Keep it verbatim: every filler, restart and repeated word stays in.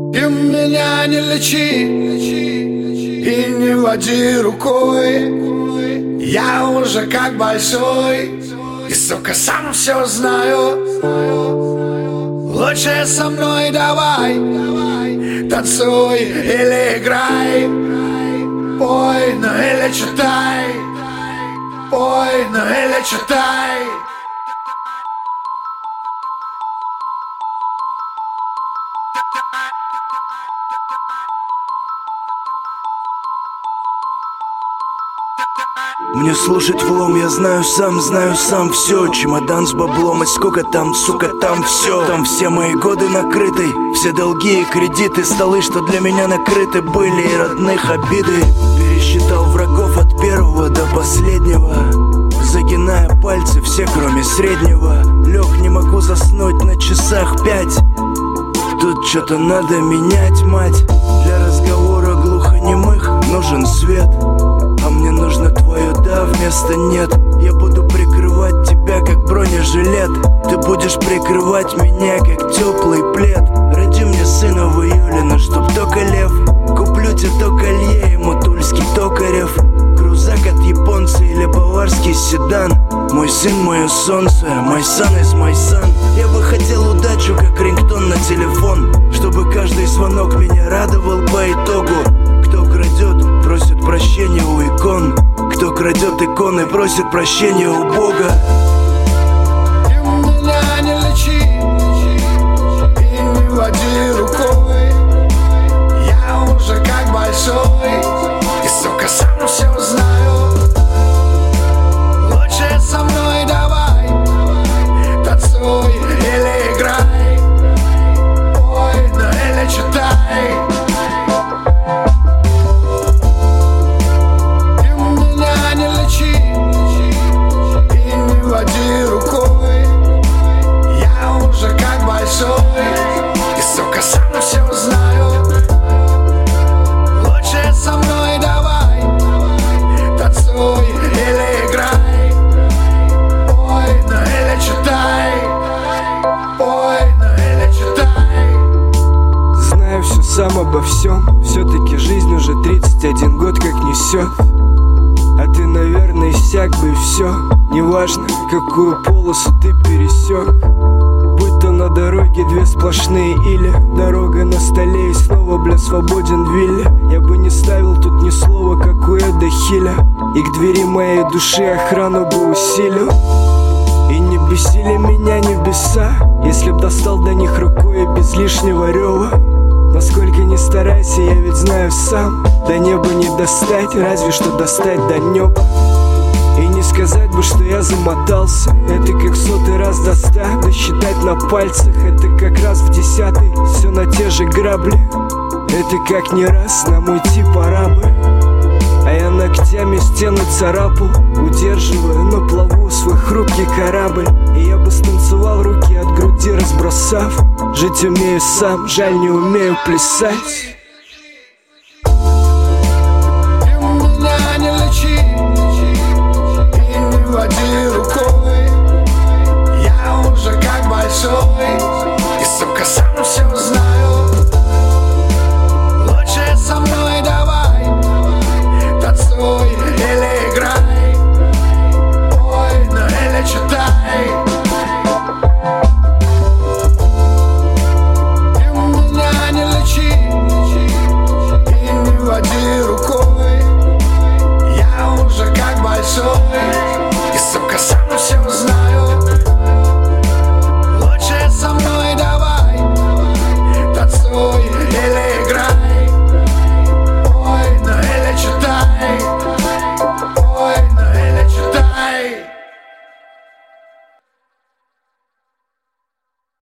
Ты меня не лечи и не води рукой. Я уже как большой и, сука, сам все знаю. Лучше со мной давай, танцуй или играй, пой, ну или читай, пой, ну или читай. Мне слушать влом, я знаю сам, знаю сам все. Чемодан с баблом, и сколько там, сука, там все. Там все мои годы накрыты, все долги и кредиты. Столы, что для меня накрыты были, и родных обиды. Пересчитал врагов от первого до последнего, загиная пальцы все, кроме среднего. Лег, не могу заснуть, на часах пять. Тут что-то надо менять, мать. Для разговора глухонемых нужен свет, а мне нужно твое да вместо нет. Я буду прикрывать тебя, как бронежилет. Ты будешь прикрывать меня, как теплый плед. Роди мне сына в июле, но чтоб только лев. Куплю тебе то колье, ему тульский токарев. Крузак от японца или баварский седан. Мой сын, мое солнце, мой сан из мой сан. Я бы хотел удачу, как рингтон на телефон, чтобы каждый звонок меня радовал по итогу. Кто крадет, просит прощения у икон. Кто крадет иконы, просит прощения у Бога. Ты меня не лечи и не води рукой. Я уже как большой и, сука, сам все знаю. Лучше со мной давай, танцуй или играй, пой, ну или читай. Ты меня не лечи и не води рукой. Я уже как большой и, сука, сам все знаю. Лучше со мной давай, танцуй или играй, пой, ну или читай, пой, ну или читай. Знаю все сам обо всем, все-таки жизнь уже тридцать один год как несет. А ты, наверное, иссяк бы и все. Неважно, какую полосу ты пересек. Будь то на дороге две сплошные или дорога на столе и снова, бля, свободен в вилле. Я бы не ставил тут ни слова, как у Эда Хиля. И к двери моей души охрану бы усилил. И не бесили меня небеса, если б достал до них рукой и без лишнего рева. Насколько не старайся, я ведь знаю сам, до неба не достать, разве что достать до неба. И не сказать бы, что я замотался. Это как сотый раз до ста, досчитать на пальцах. Это как раз в десятый, все на те же грабли. Это как не раз, нам уйти пора бы. А я ногтями стену царапал, удерживая на плаву свой хрупкий корабль. И я бы станцевал руки от груди разбросав. Жить умею сам, жаль, не умею плясать. Ты меня не лечи и не води рукой. Я уже как большой и, сука, сам все